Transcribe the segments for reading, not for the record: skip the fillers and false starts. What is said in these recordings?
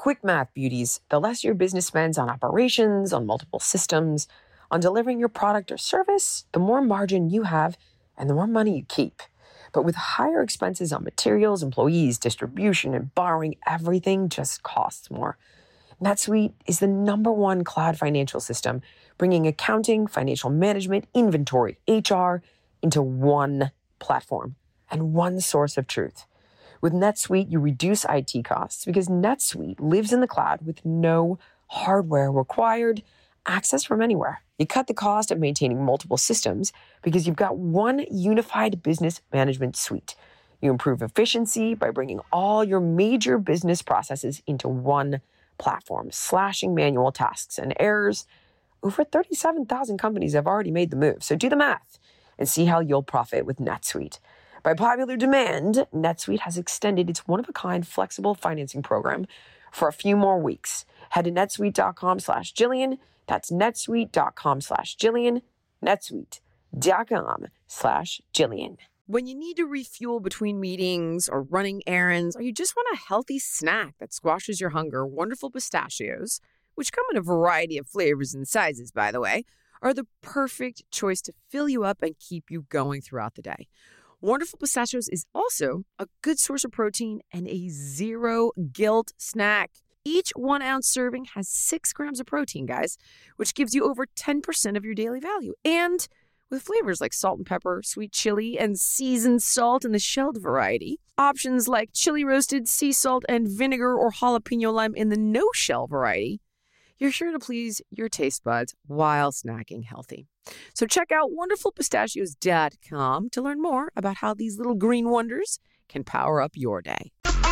quick math, beauties. The less your business spends on operations, on multiple systems, on delivering your product or service, the more margin you have and the more money you keep. But with higher expenses on materials, employees, distribution, and borrowing, everything just costs more. NetSuite is the #1 cloud financial system, bringing accounting, financial management, inventory, HR into one platform and one source of truth. With NetSuite, you reduce IT costs because NetSuite lives in the cloud with no hardware required, access from anywhere. You cut the cost of maintaining multiple systems because you've got one unified business management suite. You improve efficiency by bringing all your major business processes into one platform, slashing manual tasks and errors. Over 37,000 companies have already made the move, so do the math and see how you'll profit with NetSuite. By popular demand, NetSuite has extended its one-of-a-kind flexible financing program for a few more weeks. Head to netsuite.com/Jillian. That's netsuite.com/Jillian. netsuite.com/Jillian. When you need to refuel between meetings or running errands, or you just want a healthy snack that squashes your hunger, Wonderful Pistachios, which come in a variety of flavors and sizes, by the way, are the perfect choice to fill you up and keep you going throughout the day. Wonderful Pistachios is also a good source of protein and a zero-guilt snack. Each 1-ounce serving has 6 grams of protein, guys, which gives you over 10% of your daily value. And with flavors like salt and pepper, sweet chili, and seasoned salt in the shelled variety. Options like chili roasted, sea salt, and vinegar or jalapeno lime in the no-shell variety. You're sure to please your taste buds while snacking healthy. So check out wonderfulpistachios.com to learn more about how these little green wonders can power up your day.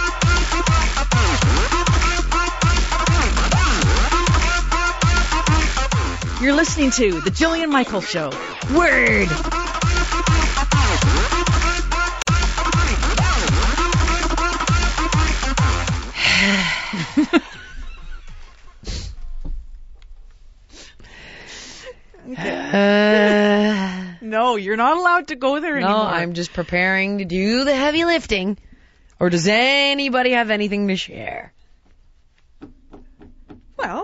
You're listening to The Jillian Michaels Show. Word! No, you're not allowed to go there anymore. No, I'm just preparing to do the heavy lifting. Or does anybody have anything to share? Well...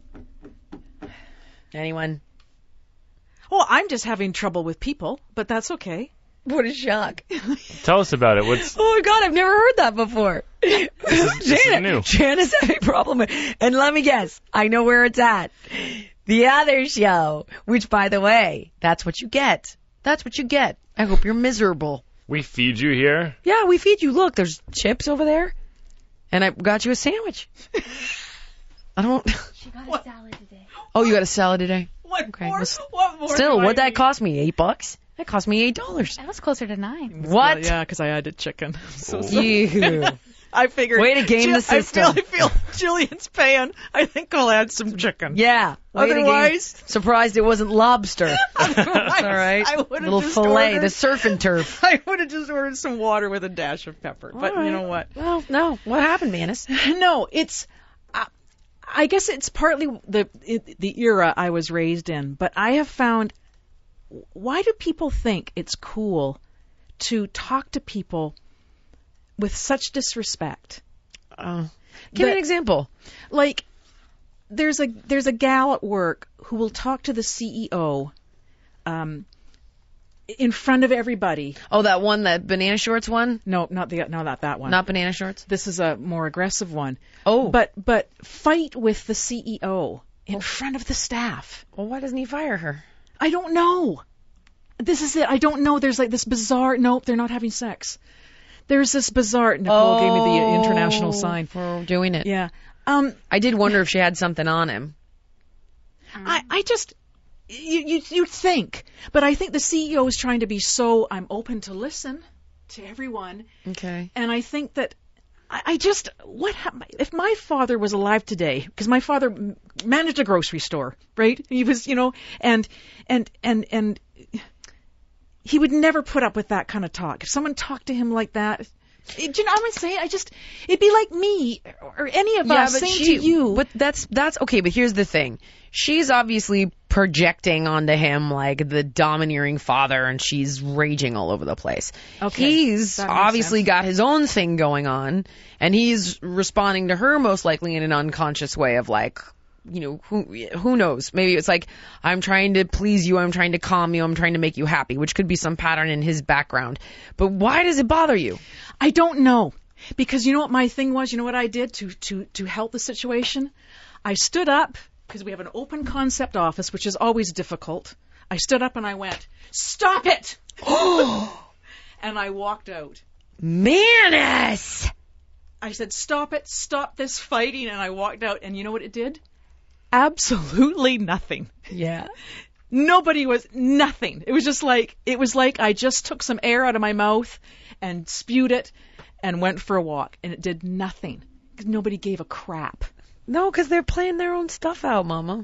Anyone? Well, I'm just having trouble with people, but that's okay. What a shock. Tell us about it. Oh my God, I've never heard that before. This is new. Jana's having a problem. And let me guess, I know where it's at. The other show, which, by the way, that's what you get. That's what you get. I hope you're miserable. We feed you here? Yeah, we feed you. Look, there's chips over there. And I got you a sandwich. I don't... She got a salad today. Oh, you got a salad today? What Okay. more? Well, What more? still, do I what'd that need? cost me? $8? That cost me $8. That was closer to 9. What? Yeah, because I added chicken. So sorry. You. I figured. Way to game the system. I feel Jillian's paying. I think I'll add some chicken. Yeah. Way to game. Otherwise, Surprised it wasn't lobster. That's all right. I would've Little just fillet, ordered- the surf and turf. I would have just ordered some water with a dash of pepper. But All right. you know what? Well, no. What happened, Manus? No, it's. I guess it's partly the era I was raised in, but I have found. Why do people think it's cool to talk to people with such disrespect? Give me an example. Like, there's a gal at work who will talk to the CEO in front of everybody. Oh, that one, that banana shorts one? No, not that one. Not banana shorts? This is a more aggressive one. Oh. But fight with the CEO in front of the staff. Well, why doesn't he fire her? I don't know. This is it. I don't know. There's like this bizarre. Nope, they're not having sex. There's this bizarre. Nicole gave me the international sign for doing it. Yeah. I did wonder if she had something on him. I just. You'd think, but I think the CEO is trying to be so. I'm open to listen to everyone. Okay. And I think that I just what happened if my father was alive today? Because my father managed a grocery store, right? He was, and he would never put up with that kind of talk. If someone talked to him like that. Do you know what I'm saying? It'd be like me or any of us saying to you. But that's okay. But here's the thing: she's obviously projecting onto him like the domineering father, and she's raging all over the place. Okay, He's that makes obviously sense. got his own thing going on, and he's responding to her most likely in an unconscious way of like, you know, who knows? Maybe it's like, I'm trying to please you, I'm trying to calm you, I'm trying to make you happy, which could be some pattern in his background. But why does it bother you? I don't know. Because you know what my thing was? You know what I did to help the situation? I stood up, because we have an open concept office, which is always difficult. I stood up and I went, "Stop it!" And I walked out. Manus! I said, "Stop it, stop this fighting," and I walked out, and you know what it did? Absolutely nothing. Yeah. Nobody was, nothing. It was like I just took some air out of my mouth and spewed it and went for a walk, and it did nothing. 'Cause nobody gave a crap. No, because they're playing their own stuff out, Mama.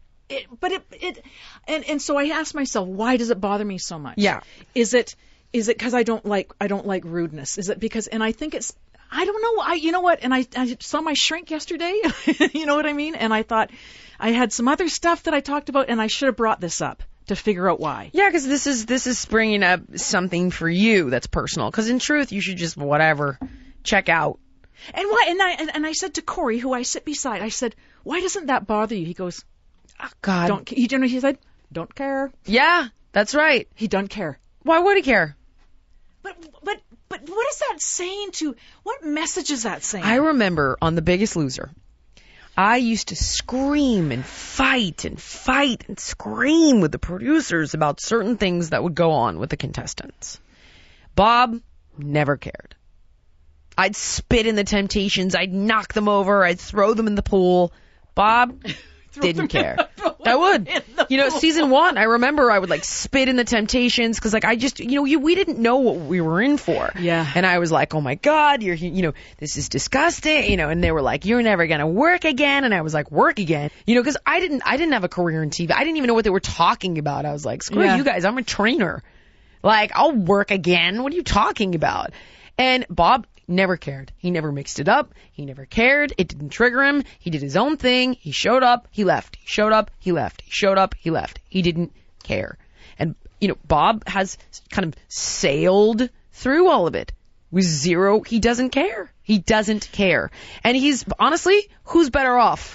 And so I asked myself, why does it bother me so much? Yeah. Is it because I don't like rudeness? Is it because, and I think it's, I don't know. You know what? And I saw my shrink yesterday. You know what I mean? And I thought I had some other stuff that I talked about, and I should have brought this up to figure out why. Yeah, because this is bringing up something for you that's personal. Because in truth, you should just whatever check out. And why? And I said to Corey, who I sit beside, I said, "Why doesn't that bother you?" He goes, Oh, God. "Don't." You know, he said, "Don't care." Yeah, that's right. He don't care. Why would he care? But what is that saying to? What message is that saying? I remember on The Biggest Loser, I used to scream and fight and scream with the producers about certain things that would go on with the contestants. Bob never cared. I'd spit in the Temptations. I'd knock them over. I'd throw them in the pool. Bob didn't care. I would. You know, season 1, I remember I would like spit in the Temptations because like I just, we didn't know what we were in for. Yeah. And I was like, oh my God, this is disgusting. And they were like, you're never going to work again. And I was like, work again? Because I didn't have a career in TV. I didn't even know what they were talking about. I was like, screw you guys. I'm a trainer. Like, I'll work again. What are you talking about? And Bob never cared. He never mixed it up. He never cared. It didn't trigger him. He did his own thing. He showed up. He left. He showed up. He left. He showed up. He left. He didn't care. And, Bob has kind of sailed through all of it with zero. He doesn't care. He doesn't care. And he's, honestly, who's better off?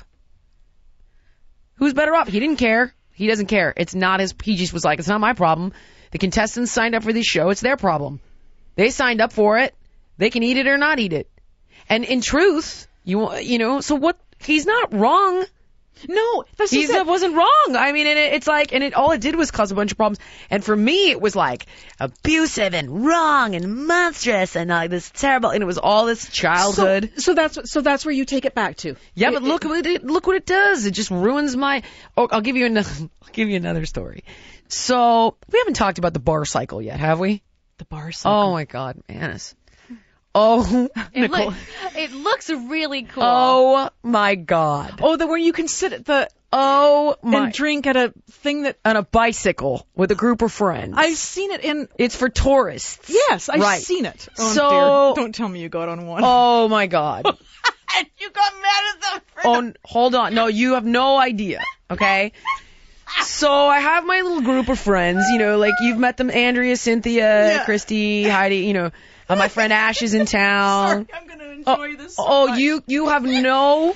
Who's better off? He didn't care. He doesn't care. It's not his, he just was like, it's not my problem. The contestants signed up for this show. It's their problem. They signed up for it. They can eat it or not eat it. And in truth, so what? He's not wrong. No, He wasn't wrong. I mean, all it did was cause a bunch of problems. And for me, it was like abusive and wrong and monstrous and like this terrible. And it was all this childhood. So that's where you take it back to. Yeah, but look what it does. It just ruins my. Oh, I'll give you another story. So we haven't talked about the bar cycle yet, have we? The bar cycle. Oh my God, Manus. Oh, Nicole. It looks really cool. Oh my God. Oh, where you can sit at the and drink at a thing that on a bicycle with a group of friends. I've seen it in. It's for tourists. Yes, I've seen it. Oh, dear. Don't tell me you got on one. Oh my God. And you got mad at them. Oh, hold on. No, you have no idea. Okay. So I have my little group of friends. Like you've met them: Andrea, Cynthia, Christy, Heidi. My friend Ash is in town. Sorry, I'm going to enjoy this so much. You have no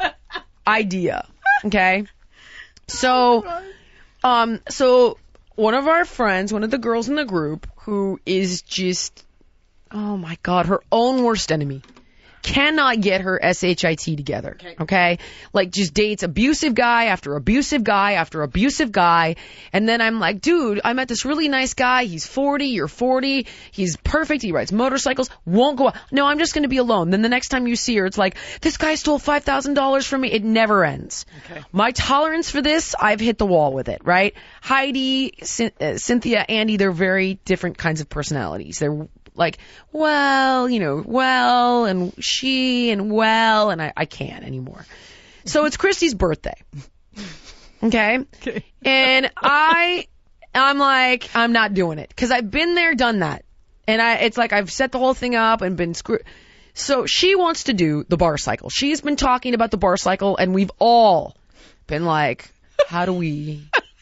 idea. Okay? So one of our friends, one of the girls in the group who is just, oh my God, her own worst enemy, cannot get her SHIT together. Okay? Like just dates abusive guy after abusive guy after abusive guy. And then I'm like, dude, I met this really nice guy. He's 40. You're 40. He's perfect. He rides motorcycles. Won't go out. No, I'm just going to be alone. Then the next time you see her, it's like, this guy stole $5,000 from me. It never ends. Okay. My tolerance for this, I've hit the wall with it, right? Heidi, Cynthia, Andy, they're very different kinds of personalities. They're like, and she and and I can't anymore. So it's Christy's birthday. Okay? And I'm like, I'm not doing it. Because I've been there, done that. And it's like I've set the whole thing up and been screwed. So she wants to do the bar cycle. She's been talking about the bar cycle, and we've all been like, how do we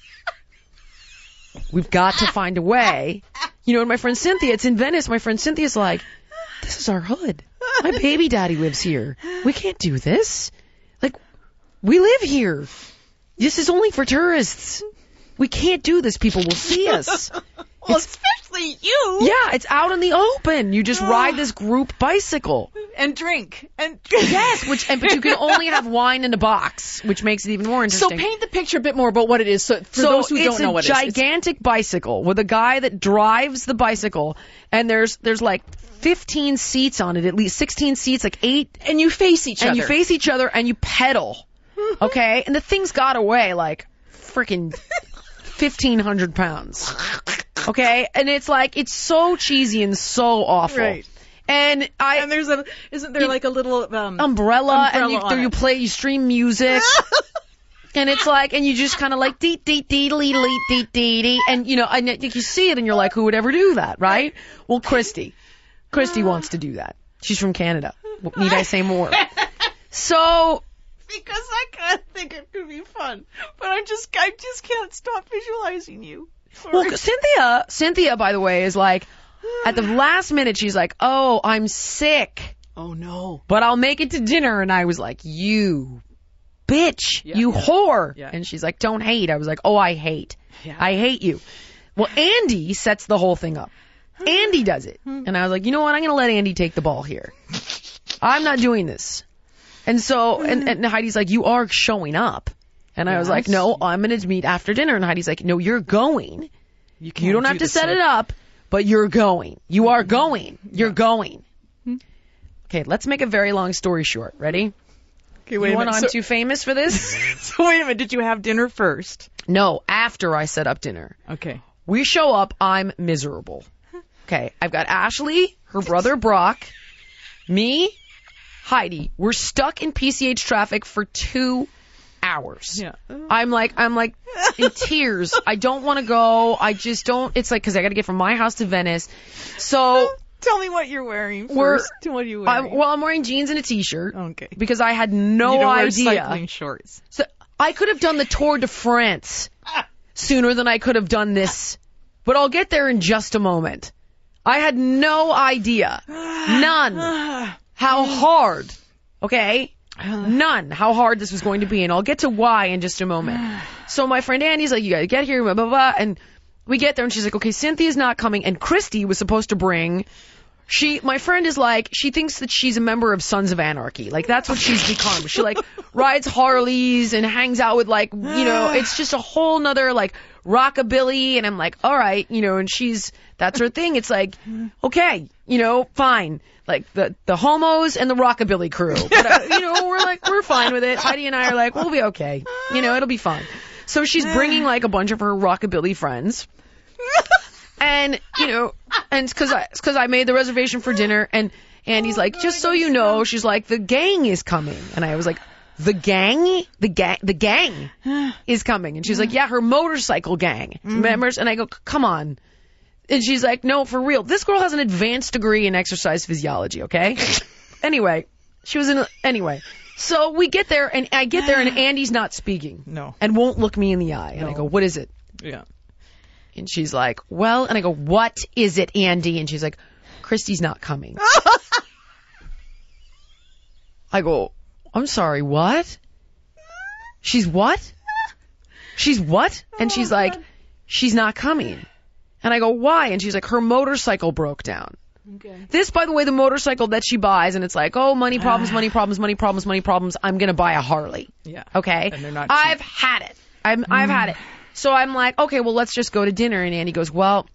We've got to find a way. You know, and my friend Cynthia, it's in Venice. My friend Cynthia's like, this is our hood. My baby daddy lives here. We can't do this. Like, we live here. This is only for tourists. We can't do this. People will see us. Well, especially you. Yeah, it's out in the open. You just ride this group bicycle. And drink. Yes, but you can only have wine in a box, which makes it even more So interesting. paint the picture a bit more about what it is. So for those who don't know what it is. It's a gigantic bicycle with a guy that drives the bicycle, and there's like 15 seats on it, at least 16 seats, like 8. And you face each other. And you face each other and you pedal. Okay? And the thing's got to weigh like freaking 1,500 pounds. Okay? And it's like, it's so cheesy and so awful. Right. And isn't there like a little umbrella and on you stream music. And it's like, and you just kind of like dee dee dee dee dee dee dee, and you know, and you see it and you're like, who would ever do that, right? Well, Christy wants to do that. She's from Canada. Need I say more? So. Because I kind of think it could be fun, but I just can't stop visualizing you. Sorry. Well, Cynthia, by the way, is like, at the last minute, she's like, oh, I'm sick. Oh, no. But I'll make it to dinner. And I was like, you bitch, you whore. Yeah. And she's like, don't hate. I was like, oh, I hate. Yeah. I hate you. Well, Andy sets the whole thing up. Andy does it. And I was like, you know what? I'm going to let Andy take the ball here. I'm not doing this. And so, and Heidi's like, you are showing up. And I was like, no, I'm going to meet after dinner. And Heidi's like, no, you're going. You don't have to set it up, but you're going. You are going. You're going. Okay, let's make a very long story short. Ready? Okay, wait a minute. I'm too famous for this? So wait a minute. Did you have dinner first? No, after I set up dinner. Okay. We show up. I'm miserable. Okay, I've got Ashley, her brother Brock, me, Heidi. We're stuck in PCH traffic for 2 hours. Yeah. I'm like in tears. I don't want to go. I just don't. It's like, because I got to get from my house to Venice. So tell me what you're wearing first. What are you wearing? I'm wearing jeans and a t-shirt. Okay. Because I had no idea. Wear cycling shorts. So I could have done the Tour de France sooner than I could have done this. But I'll get there in just a moment. I had no idea. None. How hard. Okay? None. How hard this was going to be. And I'll get to why in just a moment. So my friend Andy's like, you gotta get here, blah, blah, blah. And we get there and she's like, okay, Cynthia's not coming. And Christy was supposed to bring. My friend is like, she thinks that she's a member of Sons of Anarchy. Like, that's what she's become. She, like, rides Harleys and hangs out with, like, you know, it's just a whole nother, like, rockabilly. And I'm like, all right, you know, and that's her thing. It's like, okay, you know, fine. Like, the homos and the rockabilly crew. But, you know, we're fine with it. Heidi and I are like, we'll be okay. You know, it'll be fine. So she's bringing, like, a bunch of her rockabilly friends. And, you know, and it's because I made the reservation for dinner, and Andy's like, just so you know, she's like, the gang is coming. And I was like, the gang? The gang is coming. And she's like, yeah, her motorcycle gang. Members? And I go, come on. And she's like, no, for real. This girl has an advanced degree in exercise physiology, okay? Anyway, so we get there, and I get there, and Andy's not speaking. No. And won't look me in the eye. And I go, what is it? Yeah. And she's like, well, and I go, what is it, Andy? And she's like, Christy's not coming. I go, I'm sorry, what? She's what? She's what? And she's like, she's not coming. And I go, why? And she's like, her motorcycle broke down. Okay. This, by the way, the motorcycle that she buys, and it's like, oh, money problems, money problems, money problems, money problems. I'm going to buy a Harley. Yeah. Okay? And they're not cheap. I've had it. I've had it. So I'm like, okay, well, let's just go to dinner. And Andy goes, well,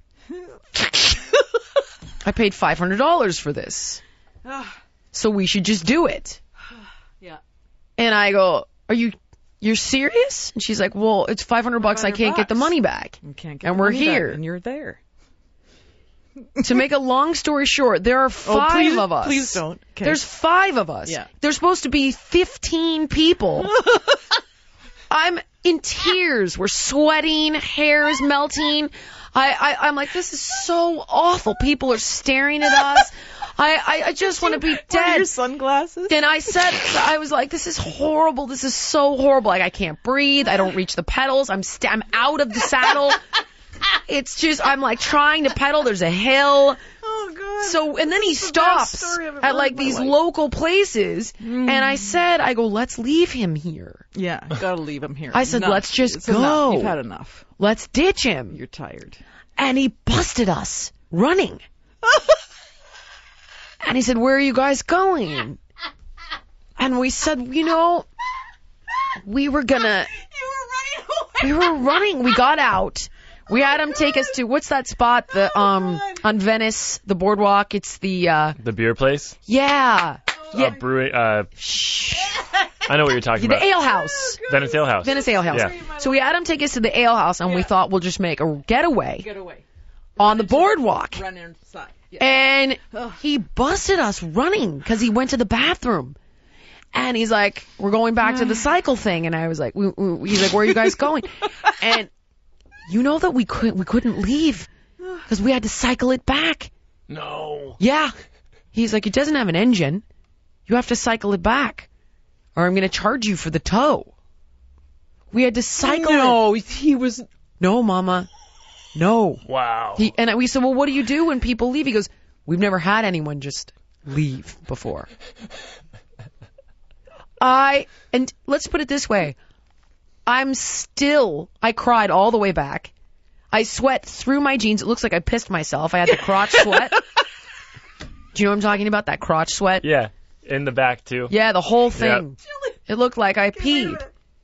I paid $500 for this. So we should just do it. Yeah. And I go, you're serious? And she's like, well, it's $500. I can't get the money back. You can't get and the we're money here. Back, and you're there. To make a long story short, there are five of us. Please don't. Okay. There's 5 of us. Yeah. There's supposed to be 15 people. I'm in tears. We're sweating. Hair is melting. I'm like, this is so awful. People are staring at us. I just want to be dead. Wear your sunglasses. And I was like, this is horrible. This is so horrible. Like, I can't breathe. I don't reach the pedals. I'm out of the saddle. It's just, I'm like trying to pedal. There's a hill. Oh, God. So, and then he This is the best stops story I've ever at heard like in my these life. local places. And I go, let's leave him here. Yeah, gotta leave him here. I said, Enough. let's just It's go. enough. You've had enough. Let's ditch him. You're tired. And he busted us running. And he said, where are you guys going? And we said, we were gonna, we were running. We got out. We had him take us to, what's that spot? The, on Venice, the boardwalk. It's the, The beer place? yeah. Yeah. Brewing, Shh. I know what you're talking The about. ale house. Venice Ale House. Venice Ale House. Yeah. So we had him take us to the ale house, and we thought we'll just make a getaway Get away. on the boardwalk. Run inside. Yeah. And he busted us running because he went to the bathroom. And he's like, we're going back to the cycle thing. And I was like, he's like, where are you guys going? And you know that we couldn't leave because we had to cycle it back. No. Yeah. He's like, it doesn't have an engine. You have to cycle it back or I'm going to charge you for the tow. We had to cycle it. No, he was... No, Mama. No. Wow. We said, well, what do you do when people leave? He goes, we've never had anyone just leave before. And let's put it this way. I cried all the way back. I sweat through my jeans. It looks like I pissed myself. I had the crotch sweat. Do you know what I'm talking about? That crotch sweat? Yeah. In the back, too. Yeah, the whole thing. It looked like I peed.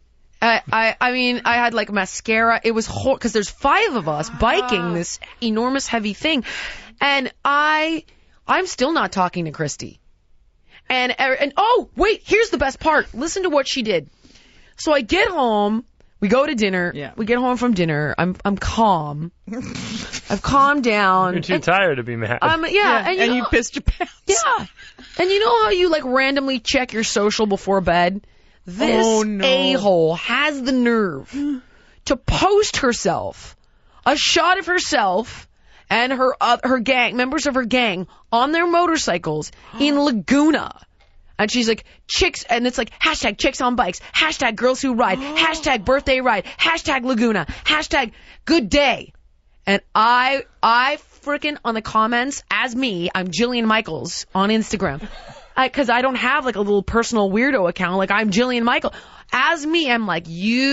I mean, I had like mascara. It was because there's 5 of us biking this enormous heavy thing. And I'm still not talking to Christy. And oh, wait, here's the best part. Listen to what she did. So I get home, we go to dinner. Yeah. We get home from dinner. I'm calm. I've calmed down. You're too tired to be mad. Yeah, And you pissed your pants. Yeah. And you know how you like randomly check your social before bed? This a-hole has the nerve to post herself a shot of herself and her gang, members of her gang, on their motorcycles in Laguna. And she's like, chicks, and it's like, hashtag chicks on bikes, hashtag girls who ride, hashtag birthday ride, hashtag Laguna, hashtag good day. And I freaking on the comments, as me, I'm Jillian Michaels on Instagram. Because I don't have like a little personal weirdo account. Like I'm Jillian Michael. As me, I'm like,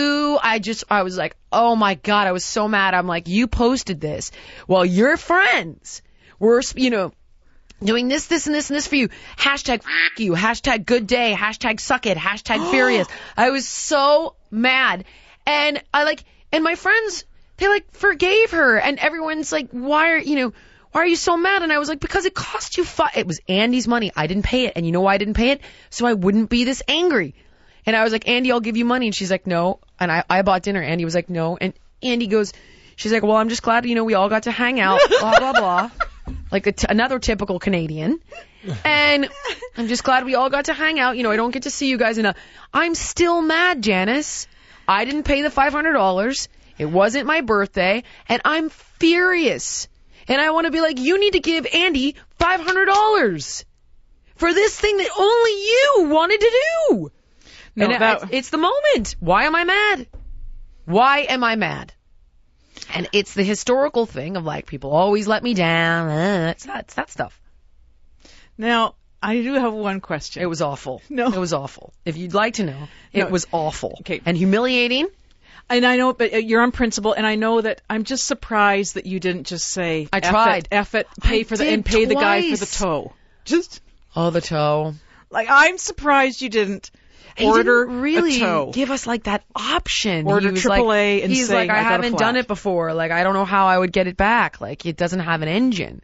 I was like, oh my God, I was so mad. I'm like, you posted this. Well, your friends were, doing this, and this for you. Hashtag f*** you. Hashtag good day. Hashtag suck it. Hashtag furious. I was so mad. And and my friends, they like forgave her. And everyone's like, why are you so mad? And I was like, because it cost you it was Andy's money. I didn't pay it. And you know why I didn't pay it? So I wouldn't be this angry. And I was like, Andy, I'll give you money. And she's like, no. And I bought dinner. Andy was like, no. And Andy goes, she's like, well, I'm just glad, we all got to hang out, blah, blah, blah. Like another typical Canadian. And I'm just glad we all got to hang out. I don't get to see you guys enough. I'm still mad, Janice. I didn't pay the $500. It wasn't my birthday. And I'm furious. And I want to be like, you need to give Andy $500 for this thing that only you wanted to do. No, and it's the moment. Why am I mad? Why am I mad? And it's the historical thing of like, people always let me down. It's that stuff. Now, I do have one question. It was awful. No. It was awful. If you'd like to know, it was awful. Okay. And humiliating. And I know, but you're on principle, and I know that I'm just surprised that you didn't just say, I tried. F it, pay the guy for the twice. tow. Just, Oh, the toe. like, I'm surprised you didn't He order didn't really a tow. give us like that option. Order He was AAA and he's say, like, I I got a haven't done flat." it before. Like, I don't know how I would get it back. Like, it doesn't have an engine.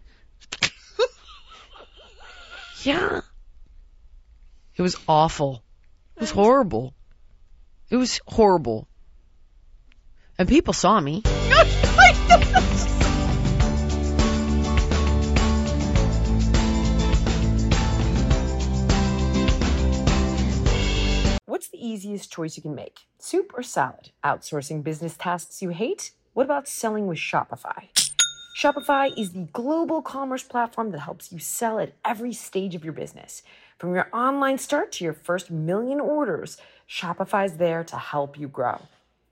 Yeah. It was awful. It was horrible. It was horrible. And people saw me. What's the easiest choice you can make? Soup or salad? Outsourcing business tasks you hate? What about selling with Shopify? Shopify is the global commerce platform that helps you sell at every stage of your business. From your online start to your first million orders, Shopify's there to help you grow.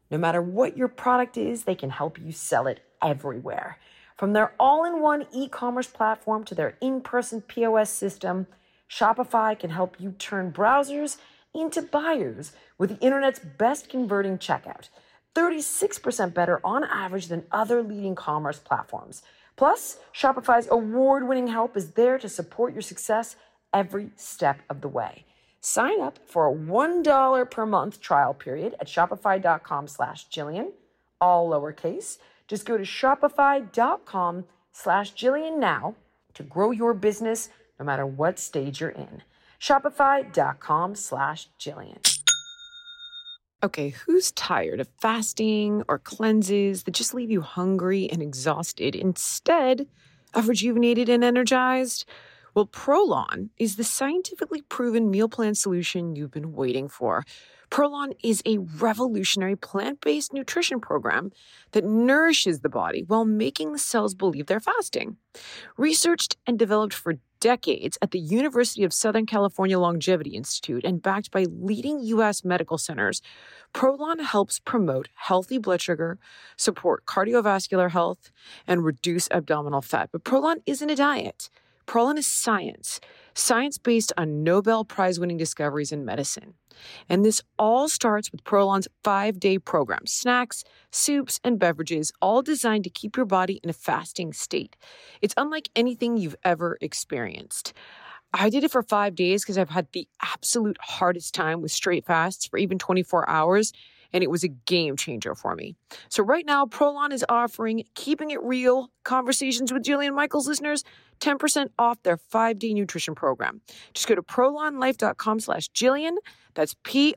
No matter what your product is, they can help you sell it everywhere. From their all-in-one e-commerce platform to their in-person POS system, Shopify can help you turn browsers into buyers with the internet's best converting checkout. 36% better on average than other leading commerce platforms. Plus, Shopify's award-winning help is there to support your success every step of the way. Sign up for a $1 per month trial period at shopify.com/Jillian, all lowercase. Just go to shopify.com/Jillian now to grow your business no matter what stage you're in. Shopify.com/Jillian. Okay, who's tired of fasting or cleanses that just leave you hungry and exhausted instead of rejuvenated and energized? Well, Prolon is the scientifically proven meal plan solution you've been waiting for. Prolon is a revolutionary plant-based nutrition program that nourishes the body while making the cells believe they're fasting. Researched and developed for decades at the University of Southern California Longevity Institute and backed by leading U.S. medical centers, Prolon helps promote healthy blood sugar, support cardiovascular health, and reduce abdominal fat. But Prolon isn't a diet. Prolon is science based on Nobel Prize-winning discoveries in medicine. And this all starts with Prolon's 5-day program, snacks, soups, and beverages, all designed to keep your body in a fasting state. It's unlike anything you've ever experienced. I did it for 5 days because I've had the absolute hardest time with straight fasts for even 24 hours, and it was a game changer for me. So right now, Prolon is offering Keeping It Real Conversations with Jillian Michaels listeners 10% off their 5-day nutrition program. Just go to prolonlife.com/Jillian. That's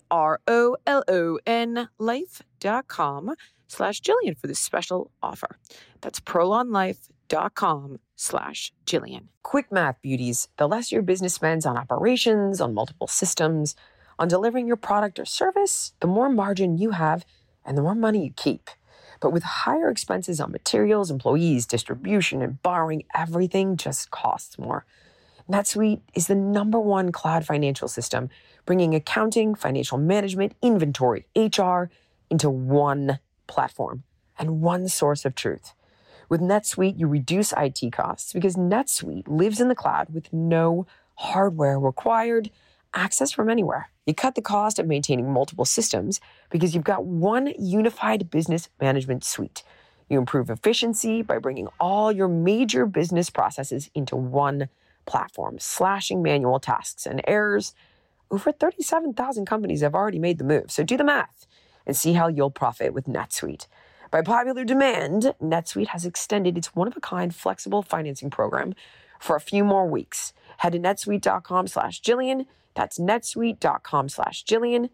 PROLON life.com/Jillian for this special offer. That's prolonlife.com/Jillian. Quick math, beauties. The less your business spends on operations, on multiple systems, on delivering your product or service, the more margin you have and the more money you keep. But with higher expenses on materials, employees, distribution, and borrowing, everything just costs more. NetSuite is the #1 cloud financial system, bringing accounting, financial management, inventory, HR into one platform and one source of truth. With NetSuite, you reduce IT costs because NetSuite lives in the cloud with no hardware required, access from anywhere. You cut the cost of maintaining multiple systems because you've got one unified business management suite. You improve efficiency by bringing all your major business processes into one platform, slashing manual tasks and errors. Over 37,000 companies have already made the move, so do the math and see how you'll profit with NetSuite. By popular demand, NetSuite has extended its one-of-a-kind flexible financing program for a few more weeks. Head to netsuite.com/Jillian. That's netsuite.com/Jillian.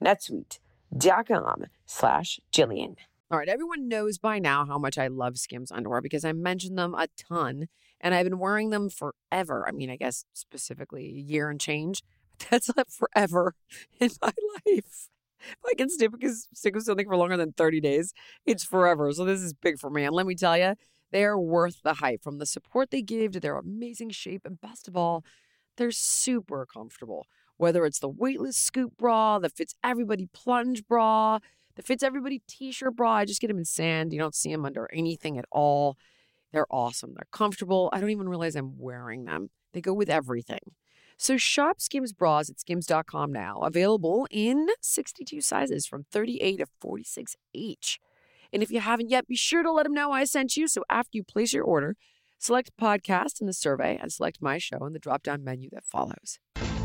netsuite.com/Jillian. All right, everyone knows by now how much I love Skims underwear because I mentioned them a ton, and I've been wearing them forever. I mean, I guess specifically a year and change. That's not forever in my life. If I can stick with something for longer than 30 days, it's forever. So this is big for me. And let me tell you, they are worth the hype, from the support they give to their amazing shape. And best of all, they're super comfortable. Whether it's the weightless scoop bra, the fits everybody plunge bra, the fits everybody t-shirt bra. I just get them in sand. You don't see them under anything at all. They're awesome. They're comfortable. I don't even realize I'm wearing them. They go with everything. So shop Skims bras at skims.com now. Available in 62 sizes from 38 to 46 each. And if you haven't yet, be sure to let them know I sent you. So after you place your order, select podcast in the survey and select my show in the drop-down menu that follows.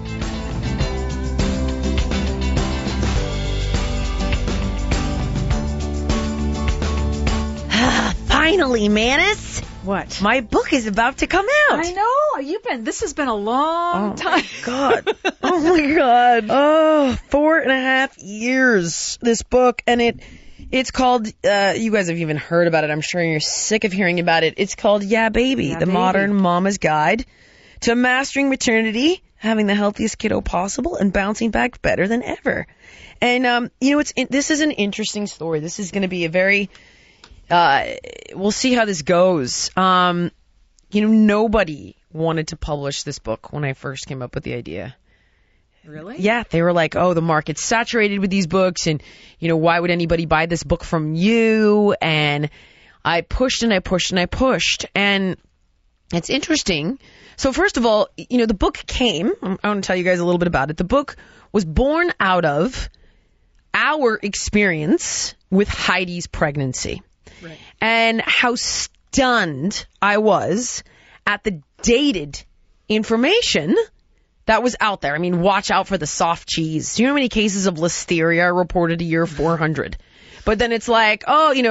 Finally, Manus. What? My book is about to come out. I know. This has been a long time. God. Oh my God. Oh, 4.5 years, this book. And it's called, you guys have even heard about it. I'm sure you're sick of hearing about it. It's called Yeah Baby, the Modern Mama's Guide to Mastering Maternity, Having the Healthiest Kiddo Possible, and Bouncing Back Better Than Ever. And, this is an interesting story. This is going to be a very, we'll see how this goes. Nobody wanted to publish this book when I first came up with the idea. Really? Yeah, they were like, oh, the market's saturated with these books, and, why would anybody buy this book from you? And I pushed and I pushed and I pushed. And it's interesting. So first of all, the book came. I want to tell you guys a little bit about it. The book was born out of our experience with Heidi's pregnancy. Right. And how stunned I was at the dated information that was out there. I mean, watch out for the soft cheese. Do you know how many cases of listeria are reported a year? 400. But then it's like,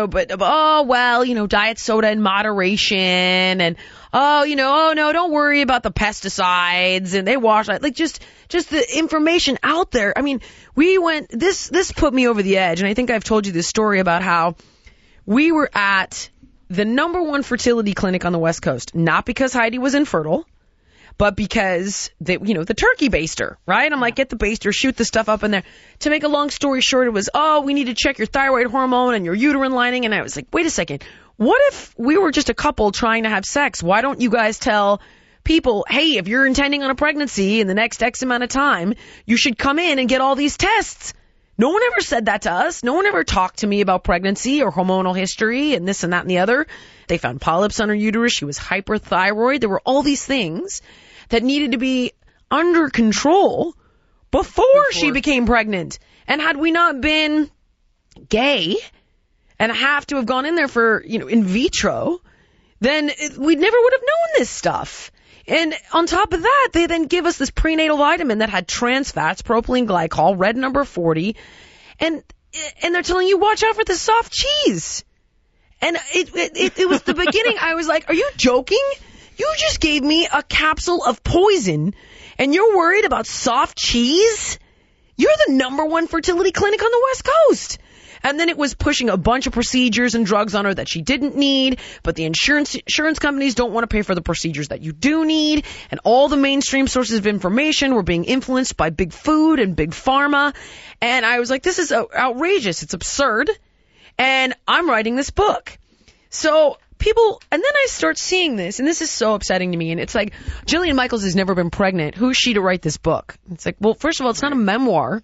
diet soda in moderation, and no, don't worry about the pesticides, and they wash like just the information out there. I mean, this put me over the edge, and I think I've told you this story about how we were at the number one fertility clinic on the West Coast, not because Heidi was infertile, but because the turkey baster, right? I'm like, get the baster, shoot the stuff up in there. To make a long story short, it was, we need to check your thyroid hormone and your uterine lining. And I was like, wait a second. What if we were just a couple trying to have sex? Why don't you guys tell people, hey, if you're intending on a pregnancy in the next X amount of time, you should come in and get all these tests? No one ever said that to us. No one ever talked to me about pregnancy or hormonal history and this and that and the other. They found polyps on her uterus. She was hyperthyroid. There were all these things that needed to be under control before she became pregnant. And had we not been gay and have to have gone in there for, in vitro, then we never would have known this stuff. And on top of that, they then give us this prenatal vitamin that had trans fats, propylene glycol, red number 40, and they're telling you, watch out for the soft cheese. And it was the beginning. I was like, are you joking? You just gave me a capsule of poison, and you're worried about soft cheese? You're the number one fertility clinic on the West Coast. And then it was pushing a bunch of procedures and drugs on her that she didn't need, but the insurance companies don't want to pay for the procedures that you do need, and all the mainstream sources of information were being influenced by big food and big pharma. And I was like, this is outrageous. It's absurd. And I'm writing this book. So people, and then I start seeing this, and this is so upsetting to me, and it's like, Jillian Michaels has never been pregnant. Who's she to write this book? It's like, well, first of all, it's not a memoir.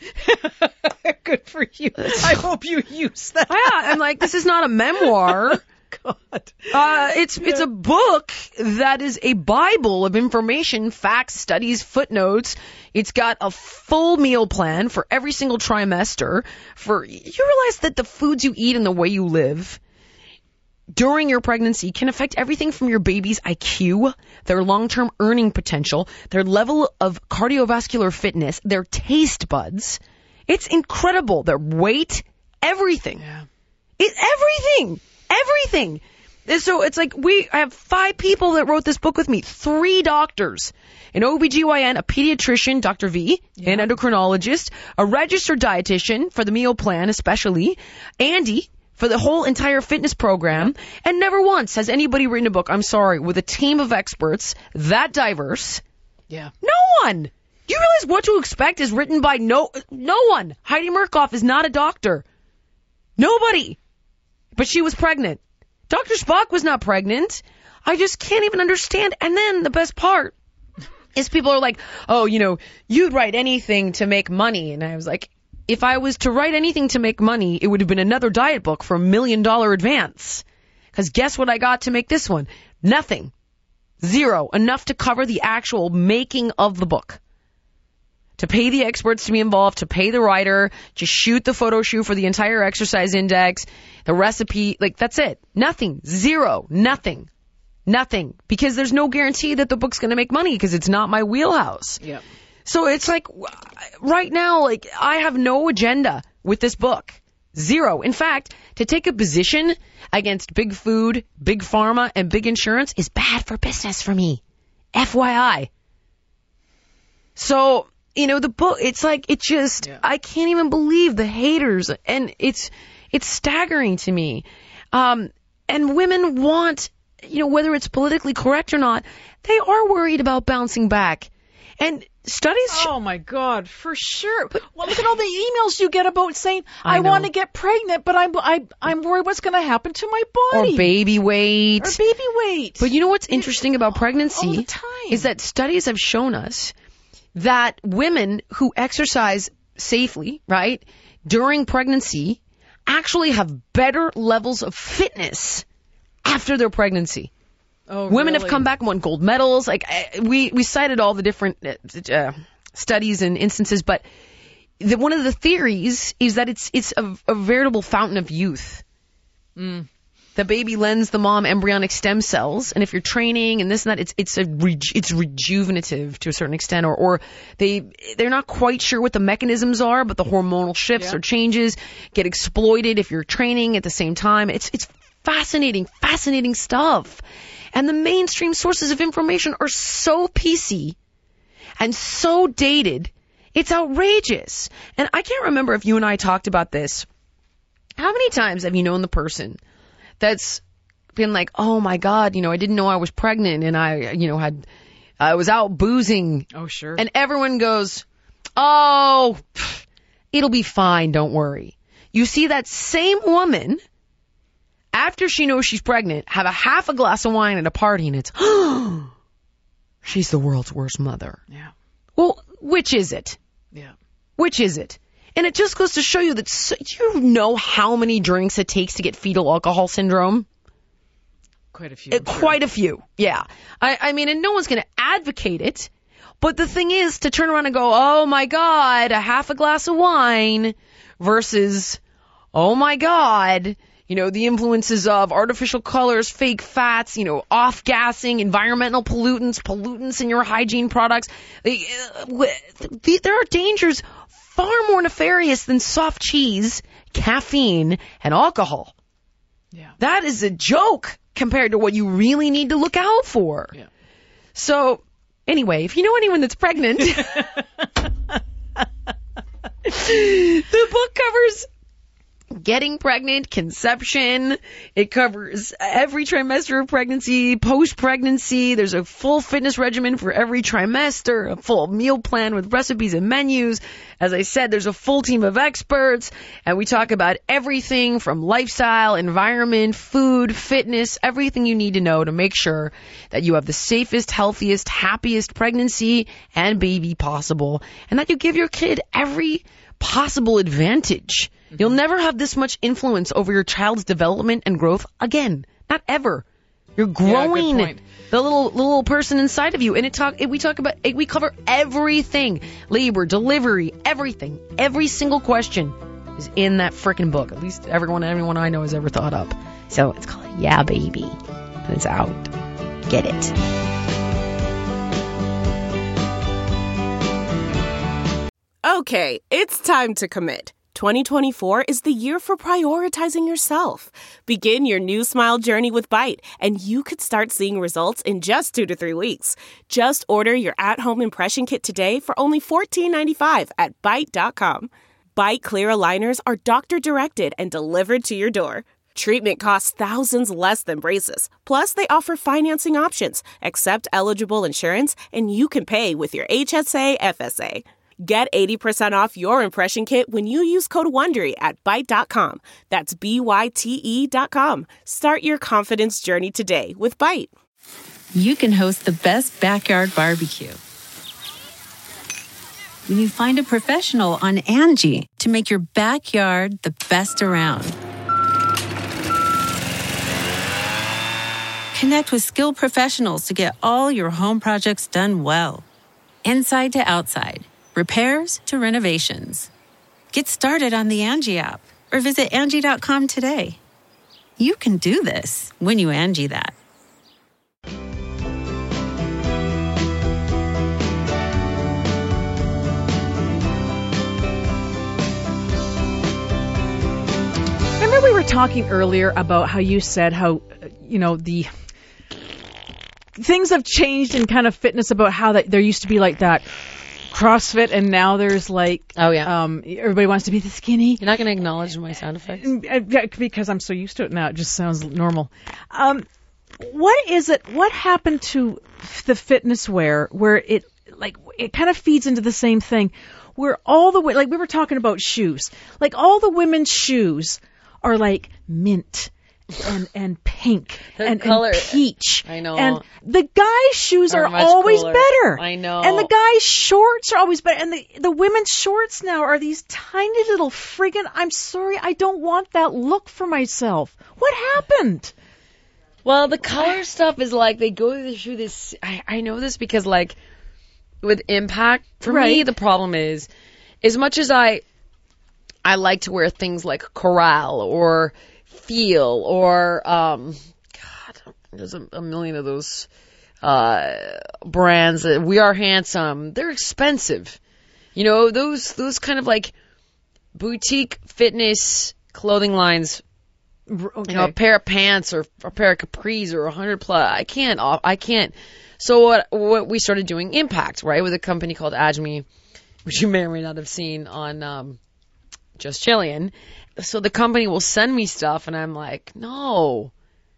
Good for you. I hope you use that. Yeah, I'm like, this is not a memoir. God. It's a book that is a Bible of information, facts, studies, footnotes. It's got a full meal plan for every single trimester. You realize that the foods you eat and the way you live during your pregnancy can affect everything from your baby's IQ, their long-term earning potential, their level of cardiovascular fitness, their taste buds. It's incredible. Their weight, everything. Yeah. Everything. And so it's like I have 5 people that wrote this book with me, 3 doctors, an OBGYN, a pediatrician, Dr. V, an endocrinologist, a registered dietitian for the meal plan especially, Andy, for the whole entire fitness program, and never once has anybody written a book, I'm sorry, with a team of experts that diverse. Yeah. No one. Do you realize What to Expect is written by no one? Heidi Murkoff is not a doctor. Nobody. But she was pregnant. Dr. Spock was not pregnant. I just can't even understand. And then the best part is people are like, oh, you'd write anything to make money. And I was like, if I was to write anything to make money, it would have been another diet book for $1 million advance. Because guess what I got to make this one? Nothing. 0. Enough to cover the actual making of the book. To pay the experts to be involved, to pay the writer, to shoot the photo shoot for the entire exercise index, the recipe, that's it. Nothing. 0. Nothing. Because there's no guarantee that the book's going to make money because it's not my wheelhouse. Yeah. So it's like, right now, I have no agenda with this book. 0. In fact, to take a position against big food, big pharma, and big insurance is bad for business for me. FYI. So, the book, it's like, I can't even believe the haters, and it's staggering to me. And women want, whether it's politically correct or not, they are worried about bouncing back. And studies... Oh, my God, for sure. Well, look at all the emails you get about saying, I want to get pregnant, but I'm worried what's going to happen to my body. Or baby weight. But you know what's interesting about pregnancy is that studies have shown us that women who exercise safely, right, during pregnancy actually have better levels of fitness after their pregnancy. Oh, Women really? have come back and won gold medals. Like we cited all the different studies and instances, but one of the theories is that it's a veritable fountain of youth. The baby lends the mom embryonic stem cells, and if you're training and this and that, it's rejuvenative to a certain extent, or they're not quite sure what the mechanisms are, but the hormonal shifts or changes get exploited if you're training at the same time. It's fascinating stuff. And the mainstream sources of information are so PC and so dated. It's outrageous. And I can't remember if you and I talked about this. How many times have you known the person that's been like, oh my God, I didn't know I was pregnant and I was out boozing. Oh, sure. And everyone goes, oh, it'll be fine. Don't worry. You see that same woman, after she knows she's pregnant, have a half a glass of wine at a party, and it's, oh, she's the world's worst mother. Yeah. Well, which is it? Yeah. Which is it? And it just goes to show you that, do you know how many drinks it takes to get fetal alcohol syndrome? Quite a few. Quite a few, yeah. I mean, and no one's going to advocate it, but the thing is to turn around and go, oh my God, a half a glass of wine versus, oh my God, the influences of artificial colors, fake fats, off-gassing, environmental pollutants in your hygiene products. There are dangers far more nefarious than soft cheese, caffeine, and alcohol. Yeah. That is a joke compared to what you really need to look out for. Yeah. So, anyway, if you know anyone that's pregnant, the book covers getting pregnant, conception. It covers every trimester of pregnancy, post-pregnancy. There's a full fitness regimen for every trimester, a full meal plan with recipes and menus. As I said, there's a full team of experts, and we talk about everything from lifestyle, environment, food, fitness, everything you need to know to make sure that you have the safest, healthiest, happiest pregnancy and baby possible, and that you give your kid every possible advantage. You'll never have this much influence over your child's development and growth again. Not ever. You're growing the little person inside of you. And we cover everything. Labor, delivery, everything. Every single question is in that frickin' book. At least everyone I know has ever thought up. So it's called Yeah Baby. And it's out. Get it. Okay, it's time to commit. 2024 is the year for prioritizing yourself. Begin your new smile journey with Byte, and you could start seeing results in just 2 to 3 weeks. Just order your at-home impression kit today for only $14.95 at Byte.com. Byte Clear aligners are doctor-directed and delivered to your door. Treatment costs thousands less than braces. Plus, they offer financing options, accept eligible insurance, and you can pay with your HSA, FSA. Get 80% off your impression kit when you use code WONDERY at Byte.com. That's BYTE.com. Start your confidence journey today with Byte. You can host the best backyard barbecue when you find a professional on Angie to make your backyard the best around. Connect with skilled professionals to get all your home projects done well. Inside to outside. Repairs to renovations. Get started on the Angie app or visit Angie.com today. You can do this when you Angie that. Remember we were talking earlier about how you said how, the things have changed in kind of fitness, about how there used to be like that CrossFit, and now there's like, everybody wants to be the skinny. You're not going to acknowledge my sound effects? Because I'm so used to it now. It just sounds normal. What is it? What happened to the fitness wear where it kind of feeds into the same thing, where all the way, like we were talking about shoes, like all the women's shoes are like mint and pink and color. peach. I know. And the guys' shoes are much always cooler. better. I know. And the guys' shorts are always better. And the women's shorts now are these tiny little friggin', I'm sorry, I don't want that look for myself. What happened? Well, the color stuff is like they go through this. I know this because like with Impact, for me, Right. the problem is as much as I like to wear things like Corral or Feel or God, there's a million of those brands. We Are Handsome. They're expensive. You know, those kind of like boutique fitness clothing lines. Okay. You know, a pair of pants or a pair of capris or 100 plus. I can't. So what we started doing Impact, right, with a company called Ajmi, which you may or may not have seen on Just Jillian. So the company will send me stuff, and I'm like, no.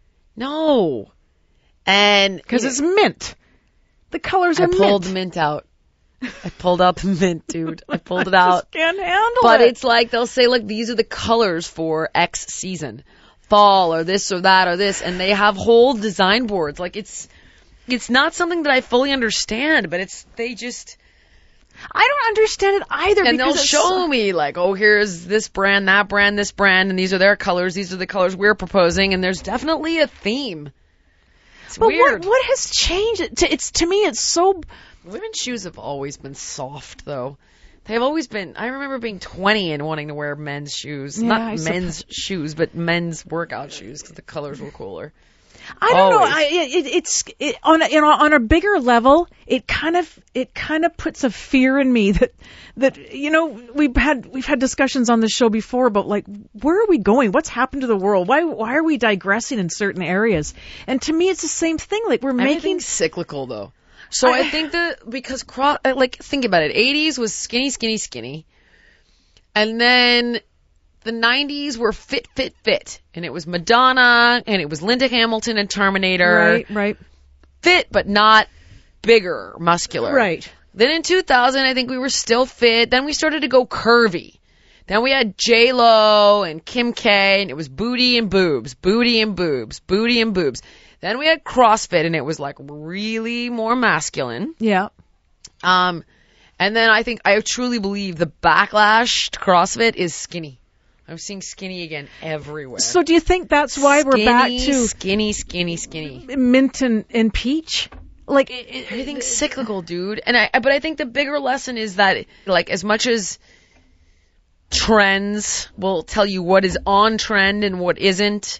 And Because it's mint. The colors are I pulled mint. the mint out. I pulled out the mint, dude. I pulled it out. Just can't handle But it. it's like they'll say, look, these are the colors for X season, fall or this or that or this, and they have whole design boards. Like it's not something that I fully understand, but they just. I don't understand it either. And they'll because it's show me like, oh, here's this brand, that brand, this brand, and these are their colors. These are the colors we're proposing, and there's definitely a theme. It's But weird. what has changed? To me, it's so. Women's shoes have always been soft, though. They've always been. I remember being 20 and wanting to wear men's shoes. Yeah, Not men's shoes, but men's workout shoes because the colors were cooler. I don't know. Always. On a bigger level, it kind of puts a fear in me that you know we've had discussions on the show before about like where are we going? What's happened to the world? Why are we digressing in certain areas? And to me, it's the same thing. Like we're making Everything's cyclical, though. So I think that because think about it. 80s was skinny. And then the 90s were fit. And it was Madonna, and it was Linda Hamilton and Terminator. right, Fit, but not bigger, muscular. right. Then in 2000, I think we were still fit. Then we started to go curvy. Then we had J-Lo and Kim K, and it was booty and boobs, booty and boobs, booty and boobs. Then we had CrossFit, and it was like really more masculine. Yeah. And then I truly believe the backlash to CrossFit is skinny. I'm seeing skinny again everywhere. So do you think that's why we're back to skinny? mint and peach? Like Everything's cyclical, dude. But I think the bigger lesson is that, like, as much as trends will tell you what is on trend and what isn't,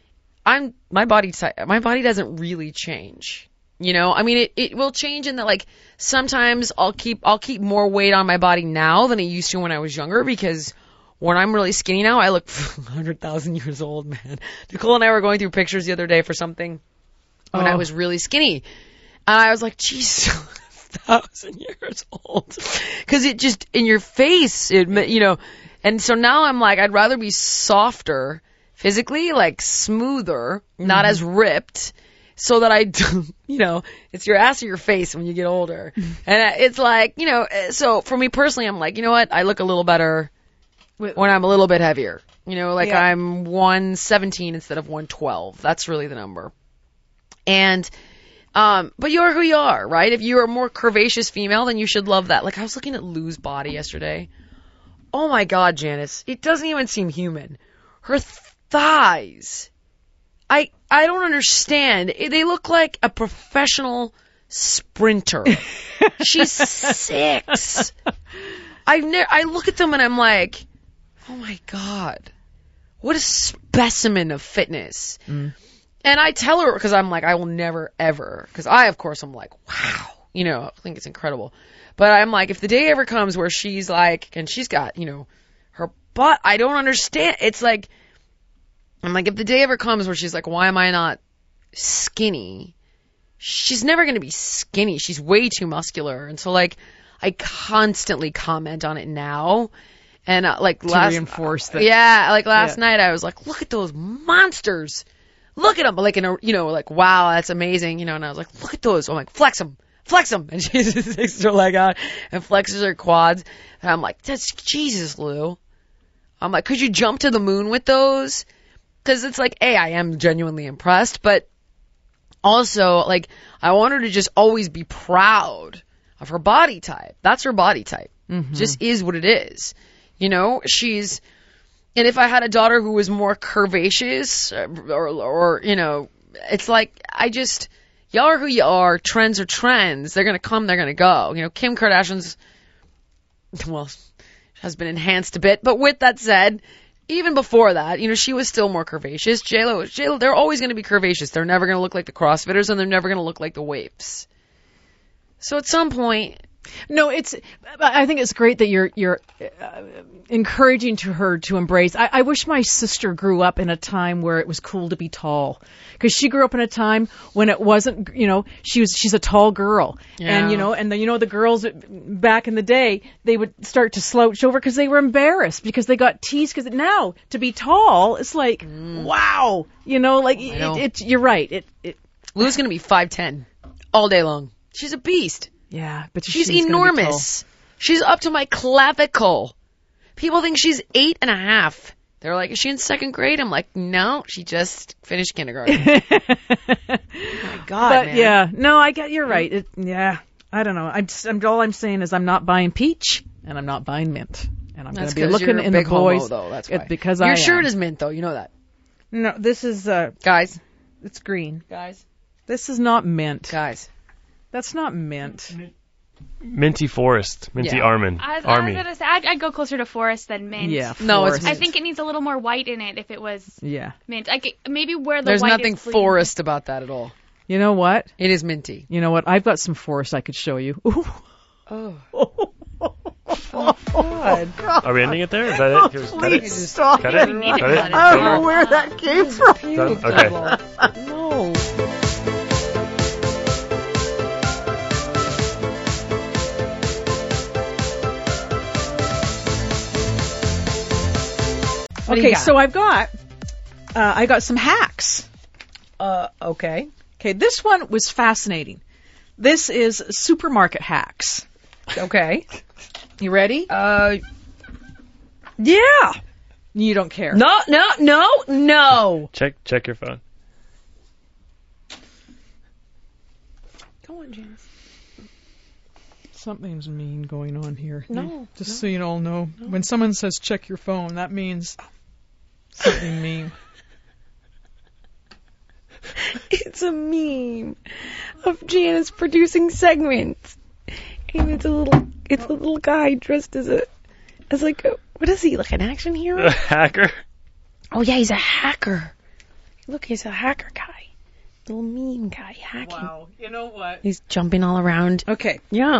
my body doesn't really change. You know, I mean, it will change in that, like, sometimes I'll keep more weight on my body now than I used to when I was younger, because when I'm really skinny now, I look 100,000 years old, man. Nicole and I were going through pictures the other day for something when I was really skinny. And I was like, geez, 1,000 years old. Because it just, in your face, you know. And so now I'm like, I'd rather be softer physically, like smoother, not as ripped, so that you know, it's your ass or your face when you get older. And it's like, you know, so for me personally, I'm like, you know what? I look a little better when I'm a little bit heavier. You know, like I'm 117 instead of 112. That's really the number. And, but you are who you are, right? If you're a more curvaceous female, then you should love that. Like, I was looking at Lou's body yesterday. Oh my God, Janice. It doesn't even seem human. Her thighs. I don't understand. They look like a professional sprinter. She's 6. I look at them and I'm like, oh my God, what a specimen of fitness. And I tell her, because I'm like, I will never ever, because of course I'm like, wow, you know, I think it's incredible. But I'm like, if the day ever comes where she's like, and she's got, you know, her butt, I don't understand. It's like, I'm like, if the day ever comes where she's like, why am I not skinny? She's never going to be skinny. She's way too muscular. And so, like, I constantly comment on it now. And, like, reinforce that. Yeah, like last night I was like, look at those monsters. Look at them. Like, you know, like, wow, that's amazing. You know, and I was like, look at those. I'm like, flex them. And she just takes her leg out and flexes her quads. And I'm like, that's Jesus, Lou. I'm like, could you jump to the moon with those? Because it's like, I am genuinely impressed, but also, like, I want her to just always be proud of her body type. That's her body type. Just is what it is. You know, and if I had a daughter who was more curvaceous, or you know, it's like, y'all are who you are, trends are trends. They're gonna come, they're gonna go. You know, Kim Kardashian's, well, has been enhanced a bit, but with that said, even before that, you know, she was still more curvaceous. J-Lo, they're always gonna be curvaceous. They're never gonna look like the CrossFitters, and they're never gonna look like the Waves. So at some point, No, I think it's great that you're encouraging her to embrace. I wish my sister grew up in a time where it was cool to be tall, because she grew up in a time when it wasn't. You know, she's a tall girl, and the girls back in the day, they would start to slouch over because they were embarrassed because they got teased. Because now to be tall, it's like wow, you know, like you're right. Lou's gonna be 5'10" all day long. She's a beast. Yeah, but she's enormous. She's up to my clavicle. People think she's 8.5. They're like, is she in second grade? I'm like, no, she just finished kindergarten. Oh my God, but man. Yeah, no, you're right. I don't know. All I'm saying is I'm not buying peach and I'm not buying mint, and I'm going to be looking in the boys. Homo, though. That's why. Because your shirt is mint, though. You know that. No, this is guys. It's green. Guys. This is not mint. Guys. That's not mint. Minty Forest. Minty Army. I was going to say, I'd go closer to forest than mint. Yeah, no, it's mint. I think it needs a little more white in it if it was mint. Maybe where the There's white nothing is clean. forest about that at all. You know what? It is minty. You know what? I've got some forest I could show you. Ooh. Oh. God. Are we ending it there? Is that it? Please stop Cut it. it? Cut it? I don't know where that came from. Done? Okay. No. Okay, so I got some hacks. Okay. Okay, this one was fascinating. This is supermarket hacks. Okay. You ready? Yeah. You don't care. No. Check your phone. Go on, Janice. Something's mean going on here. No. Just so you all know, when someone says check your phone, that means something mean. It's a meme of Janice producing segments, and it's a little guy dressed as like what is he, like an action hero? A hacker? Oh yeah, he's a hacker. Look, he's a hacker guy, little meme guy hacking. Wow, you know what? He's jumping all around. Okay, Yeah.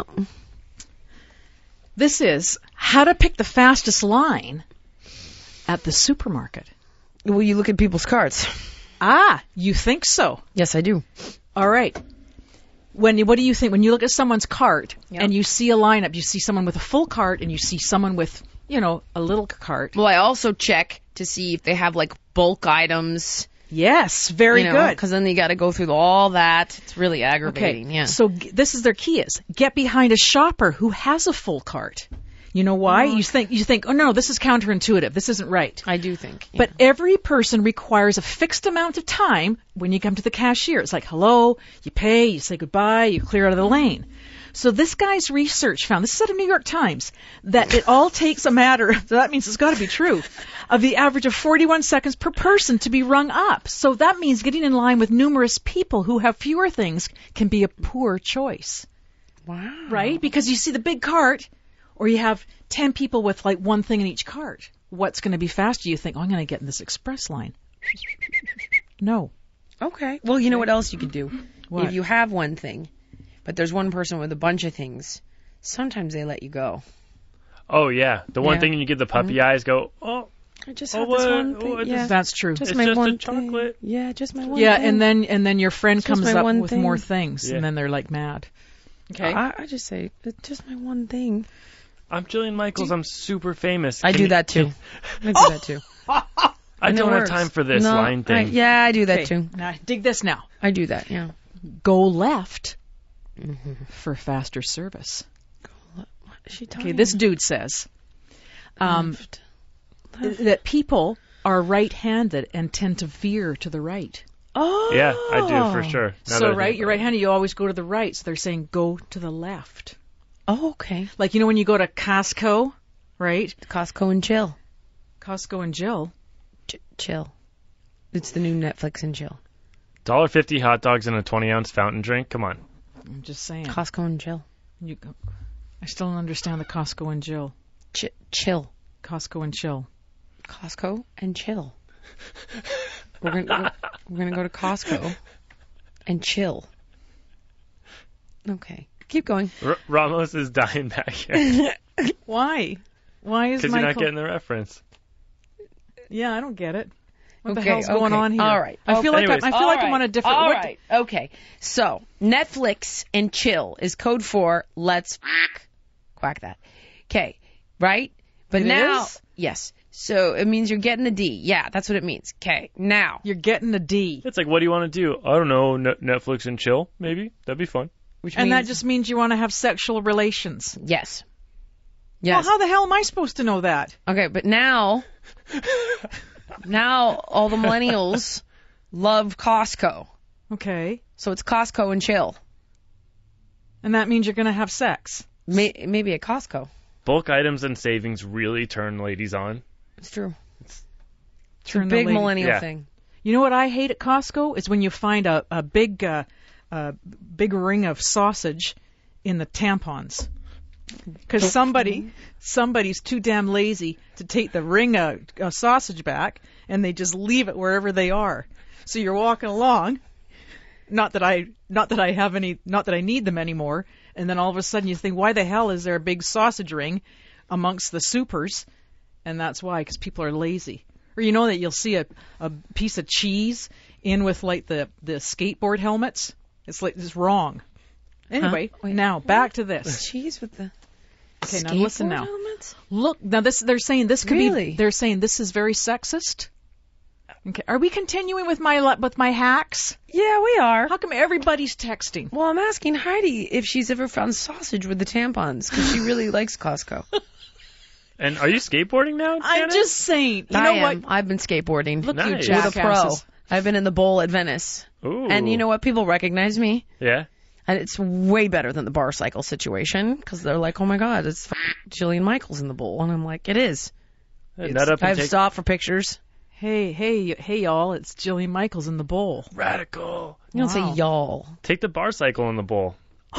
this is how to pick the fastest line at the supermarket. Well, you look at people's carts. Ah, you think so? Yes, I do. All right. What do you think when you look at someone's cart and you see a lineup? You see someone with a full cart and you see someone with, a little cart. Well, I also check to see if they have like bulk items. Yes, very good. Because then you got to go through all that. It's really aggravating. Okay, Yeah. so this is their key: is get behind a shopper who has a full cart. You know why? You think, oh no, this is counterintuitive. This isn't right. I do think. Yeah. But every person requires a fixed amount of time when you come to the cashier. It's like, hello, you pay, you say goodbye, you clear out of the lane. So this guy's research found, this is out of New York Times, that it all takes a matter, so that means it's got to be true, of the average of 41 seconds per person to be rung up. So that means getting in line with numerous people who have fewer things can be a poor choice. Wow. Right? Because you see the big cart, or you have 10 people with like one thing in each cart. What's going to be faster? You think, I'm going to get in this express line. No. Okay. Well, you know what else you could do? What? If you have one thing, but there's one person with a bunch of things, sometimes they let you go. Oh, yeah. The one Yeah. thing you get the puppy eyes go, oh, I just Oh, have this what? one thing. Oh, yeah. That's true. Just It's my just a one chocolate. thing. Yeah, just my one Yeah, thing. and then your friend It's just comes my up one with thing. more things, Yeah. and then they're like mad. Okay. I just say, it's just my one thing. I'm Jillian Michaels. I'm super famous. I Can do you- that too. I do that too. I And it don't have works. time for this No, line thing. yeah, I do that Okay, too. now dig this now. I do that, yeah. Go left for faster service. What is she Okay, talking this dude says Left. that people are right-handed and tend to veer to the right. Oh. Yeah, I do for sure. So, right, you're right-handed, you always go to the right. So they're saying go to the left. Oh, okay. Like, you know when you go to Costco, right? Costco and Chill. Costco and Jill. Chill. It's the new Netflix and Chill. $1.50 hot dogs and a 20-ounce fountain drink. Come on. I'm just saying. Costco and Chill. I still don't understand the Costco and Jill. Chill. Costco and Chill. Costco and Chill. We're gonna go to Costco and chill. Okay, keep going. Ramos is dying back here. Why? Why is Because Michael... you're not getting the reference. Yeah, I don't get it. What the hell's going on here? All right. I feel like I'm on a different... All right. Okay. So, Netflix and chill is code for let's quack that. Okay. Right? But now... is? Yes. So, it means you're getting a D. Yeah, that's what it means. Okay. Now. You're getting a D. It's like, what do you want to do? I don't know, Netflix and chill, maybe? That'd be fun. And that just means you want to have sexual relations. Yes. Well, how the hell am I supposed to know that? Okay, but now... Now all the millennials love Costco. Okay. So it's Costco and chill. And that means you're going to have sex. Maybe at Costco. Bulk items and savings really turn ladies on. It's true. It's a Turn big millennial thing. You know what I hate at Costco is when you find a big ring of sausage in the tampons. Because somebody's too damn lazy to take the ring of sausage back, and they just leave it wherever they are. So you're walking along, not that I need them anymore, and then all of a sudden you think, why the hell is there a big sausage ring amongst the supers? And that's why, because people are lazy. Or you know that you'll see a piece of cheese in with like the skateboard helmets. It's wrong. Anyway, now back to this. Cheese with the okay. Now listen. Now helmets? Look. Now they're saying this could Really? be. They're saying this is very sexist. Okay. Are we continuing with my hacks? Yeah, we are. How come everybody's texting? Well, I'm asking Heidi if she's ever found sausage with the tampons because she really likes Costco. And are you skateboarding now, I'm Janet? just saying. You I know am. what? I've been skateboarding. Look, Nice. you with a pro. jackasses. I've been in the bowl at Venice. Ooh. And you know what? People recognize me. Yeah? And it's way better than the bar cycle situation because they're like, oh my God, it's Jillian Michaels in the bowl. And I'm like, it is. Nut up and I've take stopped for pictures. Hey, y'all! It's Jillian Michaels in the bowl. Radical. You don't say y'all. Take the bar cycle in the bowl.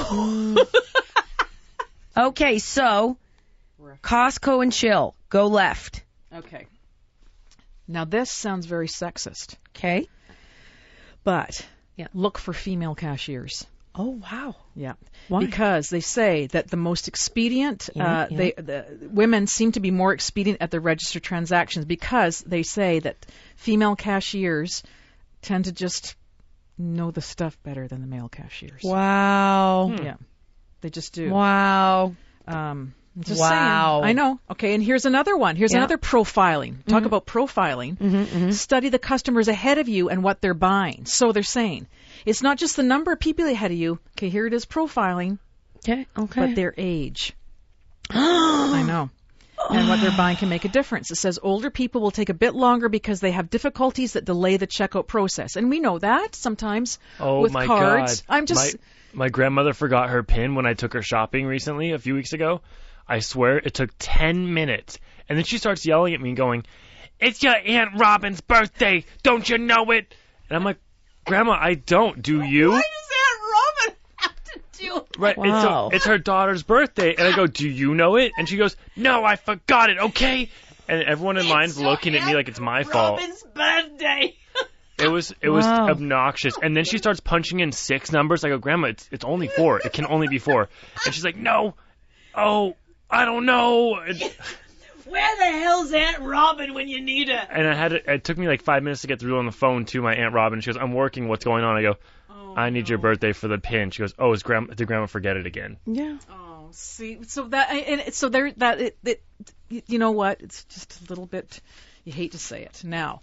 Okay, so Costco and chill. Go left. Okay. Now this sounds very sexist, Okay. but Yeah. look for female cashiers. Oh, wow. Yeah. Why? Because they say that the most expedient, Yeah. the women seem to be more expedient at the register transactions because they say that female cashiers tend to just know the stuff better than the male cashiers. Wow. Yeah. They just do. Wow. Just Wow. saying. I know. Okay, and here's another one. Here's Yeah. another profiling. Talk about profiling. Study the customers ahead of you and what they're buying. So they're saying it's not just the number of people ahead of you. Okay, here it is profiling, Okay. but their age. I know. And what they're buying can make a difference. It says older people will take a bit longer because they have difficulties that delay the checkout process. And we know that sometimes with my cards. God. I'm just... My grandmother forgot her PIN when I took her shopping recently, a few weeks ago. I swear it took 10 minutes. And then she starts yelling at me going, "It's your Aunt Robin's birthday. Don't you know it?" And I'm like, "Grandma, I don't. Do you?" Why does Aunt Robin have to do it? Right. Wow. It's her daughter's birthday. And I go, "Do you know it?" And she goes, "No, I forgot it, okay?" And everyone in line's looking at me like it's my fault. Robin's birthday. It was Wow. obnoxious. And then she starts punching in 6 numbers. I go, "Grandma, it's only 4. It can only be 4." And she's like, "No. Oh, I don't know." Where the hell's Aunt Robin when you need her? And it took me like 5 minutes to get through on the phone to my Aunt Robin. She goes, "I'm working. What's going on?" I go, "I need your birthday for the PIN." She goes, "Oh, did Grandma forget it again?" Yeah. Oh, see, so that and so there that it you know what? It's just a little bit. You hate to say it now.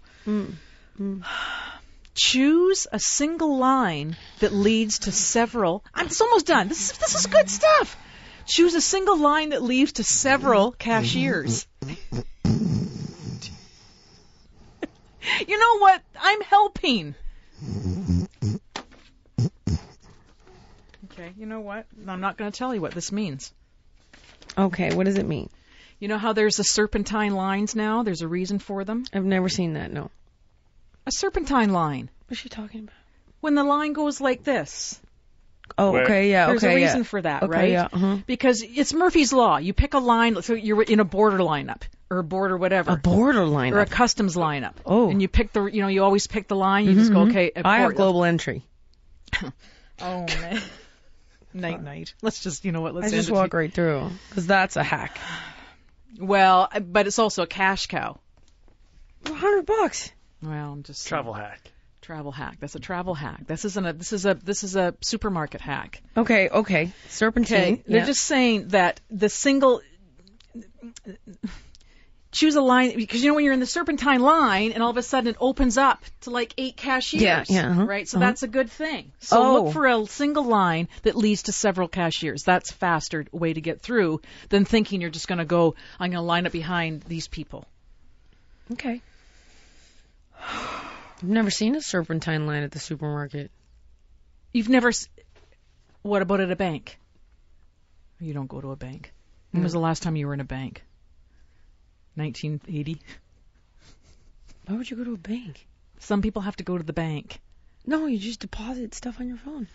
Choose a single line that leads to several. It's almost done. This is good stuff. Choose a single line that leads to several cashiers. You know what? I'm helping. Okay, you know what? I'm not going to tell you what this means. Okay, what does it mean? You know how there's the serpentine lines now? There's a reason for them. I've never seen that, no. A serpentine line. What's she talking about? When the line goes like this. Oh, okay, yeah, There's a reason for that, okay, right? Yeah, uh-huh. Because it's Murphy's Law. You pick a line, so you're in a border lineup, or a border whatever. A border lineup? Or a customs lineup. Oh. And you pick you always pick the line, you just go, okay. I have global entry. Oh, man. Night. Let's just, let's I just walk right through, because that's a hack. Well, but it's also a cash cow. $100. Well, I'm just travel hack. Travel hack. That's a travel hack. This is a supermarket hack. Okay. Serpentine. Okay. They're just saying that the single choose a line, because when you're in the serpentine line and all of a sudden it opens up to like 8 cashiers. Yeah. Right? So that's a good thing. So look for a single line that leads to several cashiers. That's a faster way to get through than thinking you're just going to go, I'm going to line up behind these people. Okay. I've never seen a serpentine line at the supermarket. You've never... What about at a bank? You don't go to a bank. When was the last time you were in a bank? 1980? Why would you go to a bank? Some people have to go to the bank. No, you just deposit stuff on your phone.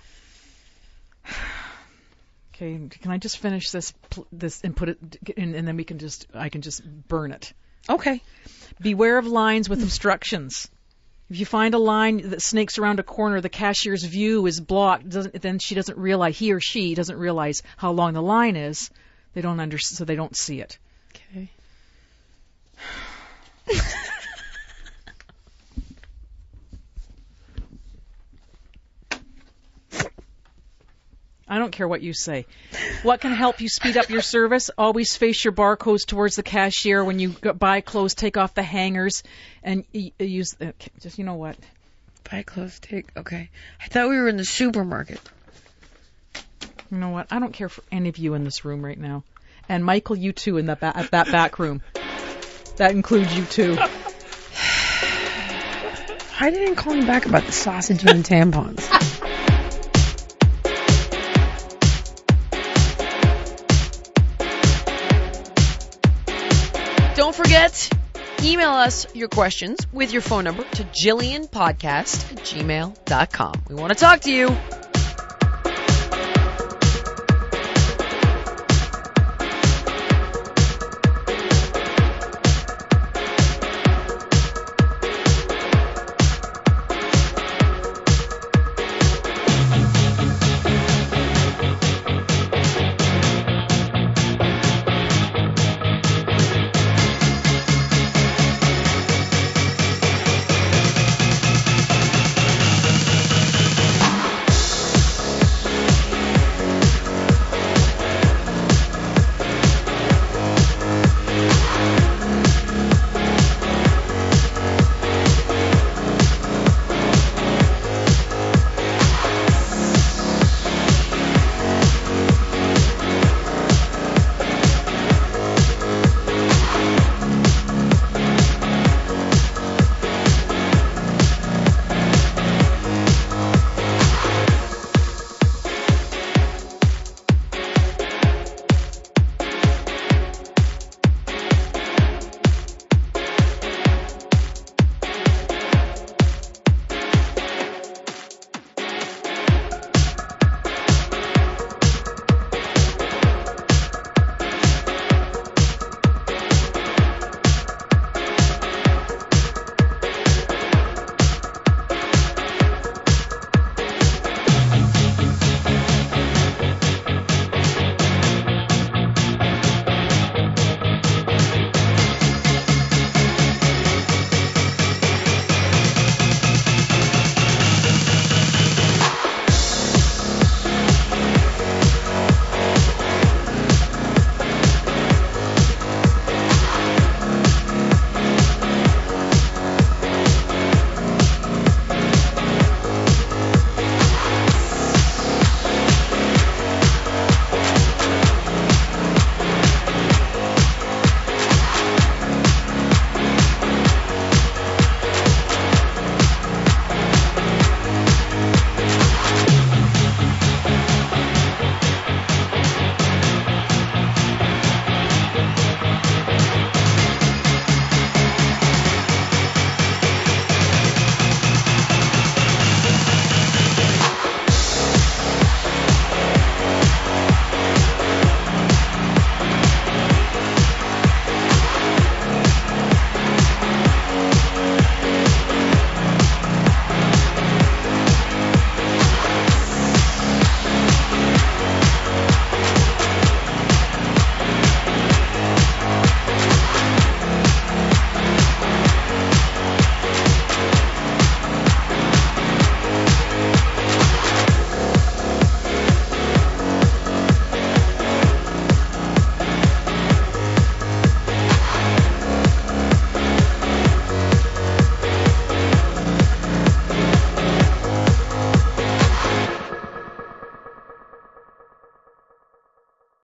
Okay, can I just finish this and put it, and then I can just burn it. Okay. Beware of lines with obstructions. If you find a line that snakes around a corner, the cashier's view is blocked. Then he or she doesn't realize how long the line is. They don't so they don't see it. Okay. I don't care what you say. What can help you speed up your service? Always face your barcodes towards the cashier. When you buy clothes, take off the hangers and use... just, you know what? Buy clothes, okay. I thought we were in the supermarket. You know what? I don't care for any of you in this room right now. And Michael, you too, at that back room. That includes you too. I didn't call him back about the sausage and tampons. Don't forget, email us your questions with your phone number to JillianPodcast@gmail.com. We want to talk to you.